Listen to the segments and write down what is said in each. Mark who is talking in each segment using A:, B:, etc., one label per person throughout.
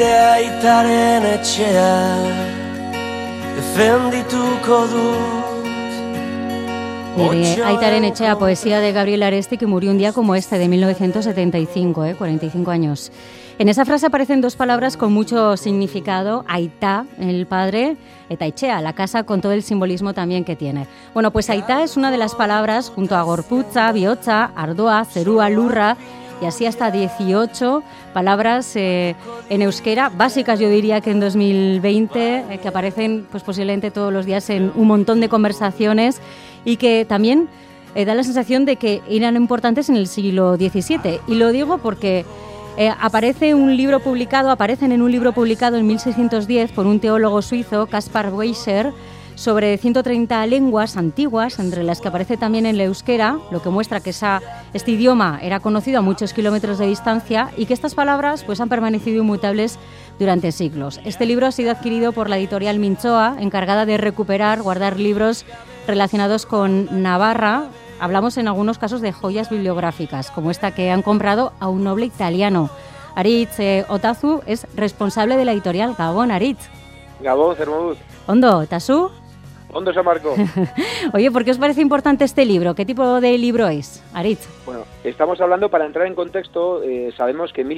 A: nire aitaren etxea defendituko dut.
B: Aitaren Etxea, poesía de Gabriel Aresti, que murió un día como este, de 1975, 45 años. En esa frase aparecen dos palabras con mucho significado: Aita, el padre, eta Etxea, la casa, con todo el simbolismo también que tiene. Bueno, pues Aita es una de las palabras, junto a gorputza, bihotza, ardoa, zerua, lurra, y así hasta 18 palabras en euskera, básicas yo diría que en 2020, que aparecen pues posiblemente todos los días en un montón de conversaciones, y que también da la sensación de que eran importantes en el siglo XVII. Y lo digo porque aparecen en un libro publicado en 1610 por un teólogo suizo, Caspar Weisser, sobre 130 lenguas antiguas, entre las que aparece también el euskera, lo que muestra que este idioma era conocido a muchos kilómetros de distancia y que estas palabras pues han permanecido inmutables durante siglos. Este libro ha sido adquirido por la editorial Mintzoa, encargada de recuperar, guardar libros relacionados con Navarra. Hablamos en algunos casos de joyas bibliográficas, como esta que han comprado a un noble italiano. Aritz Otazu es responsable de la editorial. Gabón, Aritz.
C: Gabón, Zermoduz.
B: Ondo, ¿Tasu?
C: Ondo, San Marco.
B: Oye, ¿por qué os parece importante este libro? ¿Qué tipo de libro es, Aritz?
C: Bueno, estamos hablando, para entrar en contexto, sabemos que en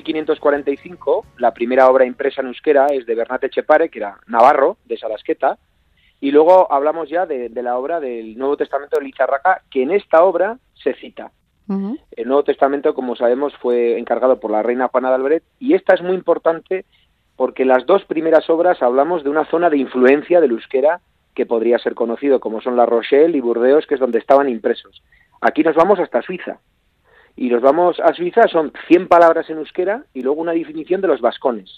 C: 1545 la primera obra impresa en euskera es de Bernat Etxepare, que era navarro, de Salasqueta, y luego hablamos ya de la obra del Nuevo Testamento de Lizarraga, que en esta obra se cita. Uh-huh. El Nuevo Testamento, como sabemos, fue encargado por la reina Juana de Albret, y esta es muy importante porque las dos primeras obras hablamos de una zona de influencia del euskera que podría ser conocido como son La Rochelle y Burdeos, que es donde estaban impresos. Aquí nos vamos hasta Suiza, y nos vamos a Suiza, son 100 palabras en euskera y luego una definición de los vascones.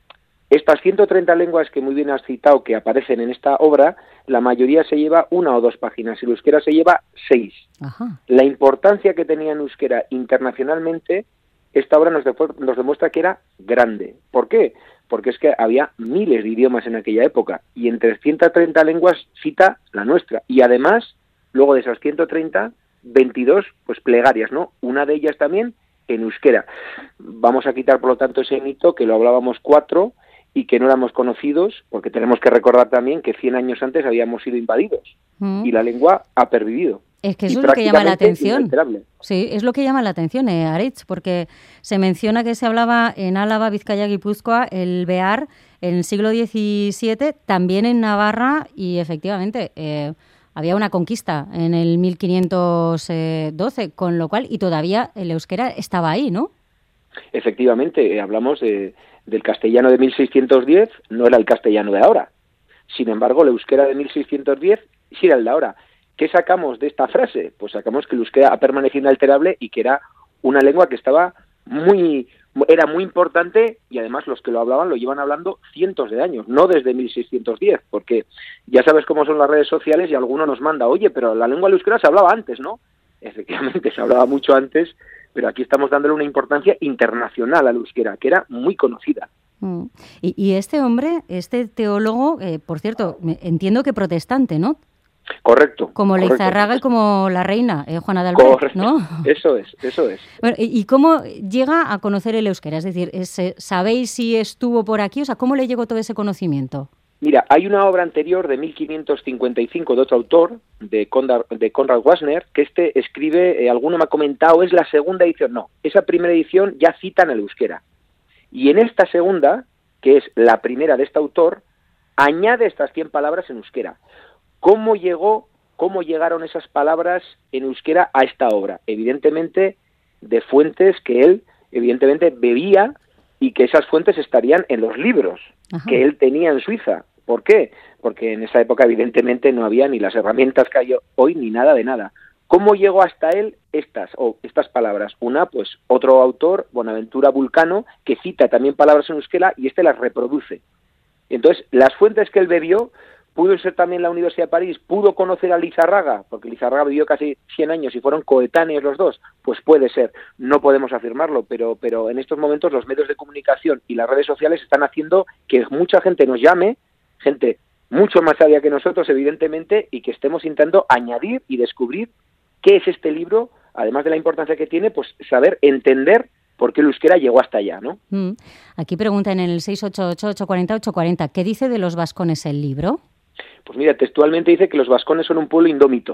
C: Estas 130 lenguas que muy bien has citado que aparecen en esta obra, la mayoría se lleva 1 o 2 páginas, y el euskera se lleva 6. Ajá. La importancia que tenía en euskera internacionalmente, esta obra nos demuestra que era grande. ¿Por qué? Porque es que había miles de idiomas en aquella época, y entre 130 lenguas cita la nuestra, y además, luego de esas 130, 22 pues plegarias, ¿no? Una de ellas también en euskera. Vamos a quitar, por lo tanto, ese mito que lo hablábamos 4 y que no éramos conocidos, porque tenemos que recordar también que 100 años antes habíamos sido invadidos, y la lengua ha pervivido.
B: Es que eso es lo que llama la atención. Sí, es lo que llama la atención, Aritz, porque se menciona que se hablaba en Álava, Vizcaya, Guipúzcoa, el bear en el siglo XVII, también en Navarra, y efectivamente había una conquista en el 1512, con lo cual, y todavía el euskera estaba ahí, ¿no?
C: Efectivamente, hablamos del castellano de 1610, no era el castellano de ahora. Sin embargo, el euskera de 1610 sí era el de ahora. ¿Qué sacamos de esta frase? Pues sacamos que el euskera ha permanecido inalterable y que era una lengua que era muy importante, y además los que lo hablaban lo llevan hablando cientos de años, no desde 1610, porque ya sabes cómo son las redes sociales y alguno nos manda, oye, pero la lengua del euskera se hablaba antes, ¿no? Efectivamente, se hablaba mucho antes, pero aquí estamos dándole una importancia internacional al euskera, que era muy conocida.
B: Y este hombre, este teólogo, por cierto, entiendo que protestante, ¿no?
C: Correcto.
B: Como Lizarraga y como la reina, Juana de Albret, ¿no?
C: Eso es.
B: Bueno, ¿y cómo llega a conocer el euskera? Es decir, ¿sabéis si estuvo por aquí? O sea, ¿cómo le llegó todo ese conocimiento?
C: Mira, hay una obra anterior de 1555 de otro autor, de Konrad Wagner, que escribe, alguno me ha comentado, es la segunda edición. No, esa primera edición ya cita en el euskera. Y en esta segunda, que es la primera de este autor, añade estas 100 palabras en euskera. ¿Cómo llegaron esas palabras en euskera a esta obra? Evidentemente, de fuentes que él, bebía, y que esas fuentes estarían en los libros que él tenía en Suiza. ¿Por qué? Porque en esa época, evidentemente, no había ni las herramientas que hay hoy, ni nada de nada. ¿Cómo llegó hasta él estas palabras? Una, pues, otro autor, Bonaventura Vulcano, que cita también palabras en euskera y las reproduce. Entonces, las fuentes que él bebió, pudo ser también la Universidad de París, pudo conocer a Lizarraga, porque Lizarraga vivió casi 100 años y fueron coetáneos los dos, pues puede ser, no podemos afirmarlo, pero en estos momentos los medios de comunicación y las redes sociales están haciendo que mucha gente nos llame, gente mucho más sabia que nosotros, evidentemente, y que estemos intentando añadir y descubrir qué es este libro, además de la importancia que tiene, pues saber entender por qué el euskera llegó hasta allá, ¿no?
B: Aquí preguntan en el 688-840-840, ¿qué dice de los vascones el libro?
C: Pues mira, textualmente dice que los vascones son un pueblo indómito.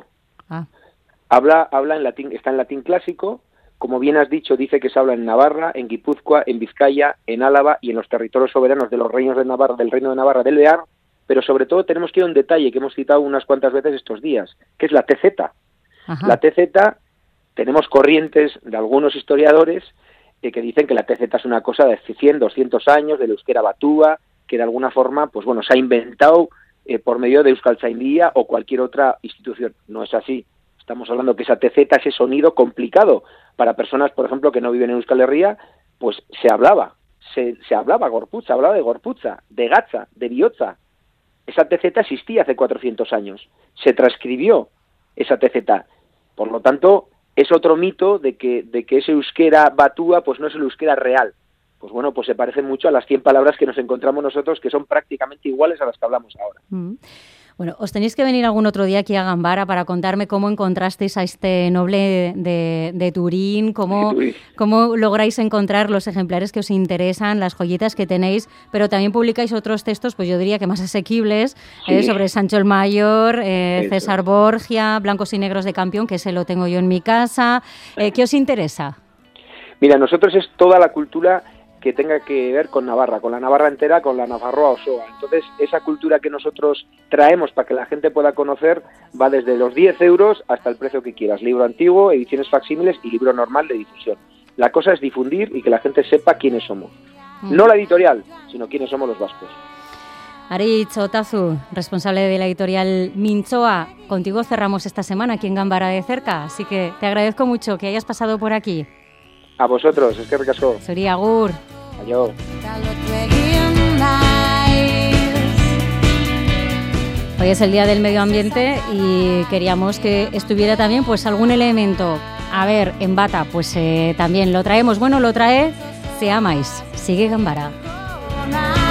C: Habla en latín, está en latín clásico, como bien has dicho, dice que se habla en Navarra, en Guipúzcoa, en Vizcaya, en Álava y en los territorios soberanos de los reinos de Navarra, del Reino de Navarra, del Bear, pero sobre todo tenemos que ir a un detalle que hemos citado unas cuantas veces estos días, que es la TZ. La TZ, tenemos corrientes de algunos historiadores que dicen que la TZ es una cosa de 100, 200 años, del euskera batúa, que de alguna forma, pues bueno, se ha inventado por medio de Euskaltzaindia o cualquier otra institución. No es así. Estamos hablando que esa TZ, ese sonido complicado para personas, por ejemplo, que no viven en Euskal Herria, pues se hablaba Gorputza, hablaba de Gorputza, de Gatza, de Biotza. Esa TZ existía hace 400 años. Se transcribió esa TZ. Por lo tanto, es otro mito de que ese euskera batúa pues no es el euskera real. Pues bueno, pues se parece mucho a las 100 palabras que nos encontramos nosotros, que son prácticamente iguales a las que hablamos ahora.
B: Bueno, os tenéis que venir algún otro día aquí a Gambara para contarme cómo encontrasteis a este noble de Turín, cómo lográis encontrar los ejemplares que os interesan, las joyitas que tenéis, pero también publicáis otros textos, pues yo diría que más asequibles, sobre Sancho el Mayor, César Borgia, Blancos y Negros de Campión, que ese lo tengo yo en mi casa. ¿Qué os interesa?
C: Mira, nosotros es toda la cultura que tenga que ver con Navarra, con la Navarra entera, con la Nafarroa Osoa. Entonces, esa cultura que nosotros traemos para que la gente pueda conocer va desde los 10 euros hasta el precio que quieras. Libro antiguo, ediciones facsímiles y libro normal de difusión. La cosa es difundir y que la gente sepa quiénes somos. No la editorial, sino quiénes somos los vascos.
B: Aritz Otazu, responsable de la editorial Mintzoa, contigo cerramos esta semana aquí en Gambara de cerca, así que te agradezco mucho que hayas pasado por aquí.
C: A vosotros, es que ricasco.
B: Zuri agur.
C: Adiós.
B: Hoy es el Día del Medio Ambiente y queríamos que estuviera también pues algún elemento. A ver, en bata, pues también lo traemos. Bueno, lo trae Se Amais. Sigue Gambara.